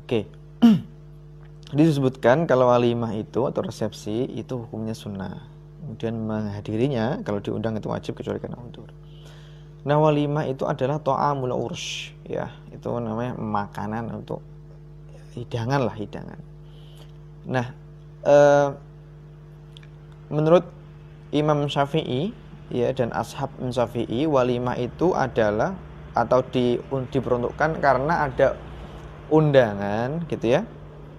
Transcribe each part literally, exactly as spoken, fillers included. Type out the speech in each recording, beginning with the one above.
Oke. Disebutkan kalau walimah itu atau resepsi itu hukumnya sunnah. Kemudian menghadirinya kalau diundang itu wajib kecuali karena udzur. Nah, walimah itu adalah ta'amul ursh, ya. Itu namanya makanan untuk hidangan lah, hidangan. Nah, eh, menurut Imam Syafi'i ya dan ashab Syafi'i, walimah itu adalah atau di, diperuntukkan karena ada undangan gitu ya.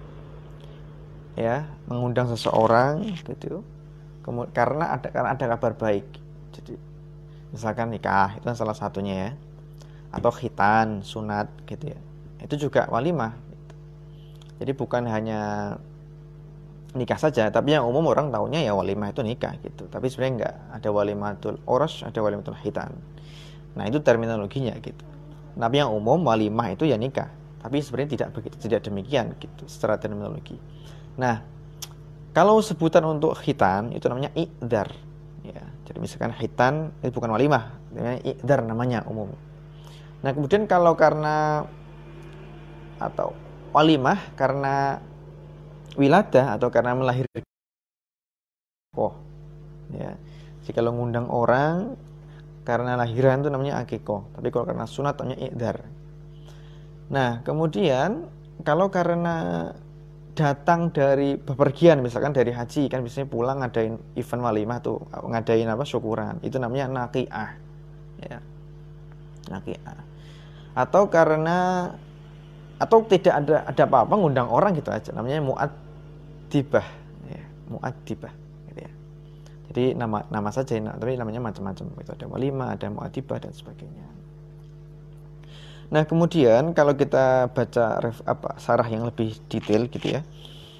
Ya, mengundang seseorang gitu. Kemudian karena ada karena ada kabar baik. Jadi misalkan nikah itu salah satunya ya. Atau khitan, sunat gitu ya. Itu juga walimah gitu. Jadi bukan hanya nikah saja, tapi yang umum orang taunya ya walimah itu nikah gitu. Tapi sebenarnya enggak, ada walimatul ursh, ada walimatul khitan. Nah, itu terminologinya gitu. Tapi yang umum walimah itu ya nikah. Tapi sebenarnya tidak begitu, tidak demikian gitu secara terminologi. Nah, kalau sebutan untuk khitan itu namanya i'dar. Ya, jadi misalkan khitan itu bukan walimah, namanya i'dar namanya umum. Nah, kemudian kalau karena atau walimah karena wiladah atau karena melahirkan, oh, ya. Jadi kalau ngundang orang karena lahiran itu namanya akikoh, tapi kalau karena sunat namanya i'dar. Nah, kemudian kalau karena datang dari bepergian, misalkan dari haji kan biasanya pulang ngadain event walimah tuh, ngadain apa syukuran, itu namanya naqi'ah, ya, naqi'ah. Atau karena atau tidak ada ada apa-apa ngundang orang gitu aja, namanya mu'addibah, ya, mu'addibah, gitu ya. Jadi nama nama saja, tapi namanya macam-macam. Itu ada walimah, ada mu'addibah dan sebagainya. Nah, kemudian kalau kita baca ref, apa sarah yang lebih detail gitu ya.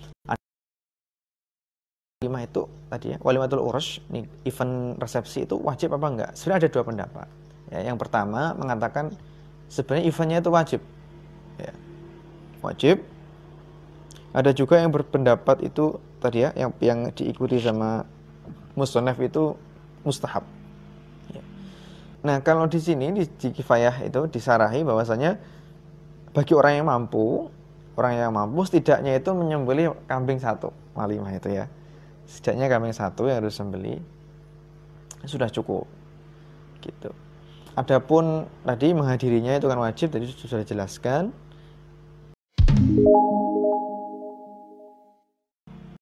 Walimah itu tadi ya, walimatul ursh, nih event resepsi itu wajib apa enggak? Sebenarnya ada dua pendapat. Ya, yang pertama mengatakan sebenarnya eventnya itu wajib. Ya, wajib. Ada juga yang berpendapat itu tadi ya, yang yang diikuti sama musannaf itu mustahab. Ya. Nah, kalau di sini di, di kifayah itu disarahi bahwasanya bagi orang yang mampu, orang yang mampu setidaknya itu menyembelih kambing satu walimah itu ya. Setidaknya kambing satu yang harus sembelih sudah cukup. Gitu. Adapun tadi menghadirinya itu kan wajib, tadi sudah dijelaskan.